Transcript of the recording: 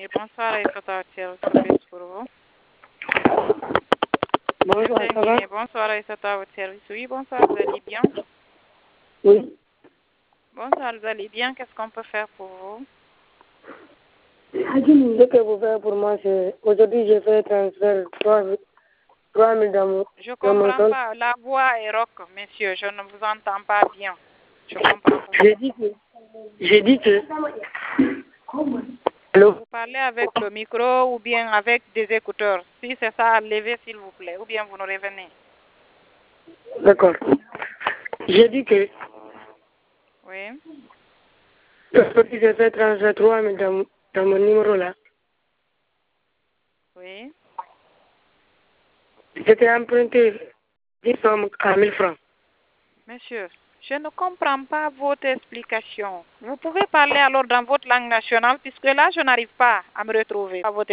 Et bonsoir, Aïssata Ouattara, service pour vous. Bonjour, ça va? Bonsoir, Aïssata Ouattara. Oui, bonsoir, vous allez bien? Oui. Bonsoir, vous allez bien? Qu'est-ce qu'on peut faire pour vous? Ce que vous faites pour moi, c'est aujourd'hui, j'ai fait transfert 3 000 d'amour. Je ne comprends pas. La voix est rauque, monsieur. Je ne vous entends pas bien. Je comprends pas. J'ai dit que... Allô? Vous parlez avec le micro ou bien avec des écouteurs. Si c'est ça, levez s'il vous plaît. Ou bien vous nous revenez. D'accord. J'ai dit que... Oui. Aujourd'hui, j'ai fait transfert 3 000 dans mon numéro là. Oui. J'étais emprunté une somme à 1 000 francs. Monsieur, je ne comprends pas votre explication. Vous pouvez parler alors dans votre langue nationale, puisque là, je n'arrive pas à me retrouver à votre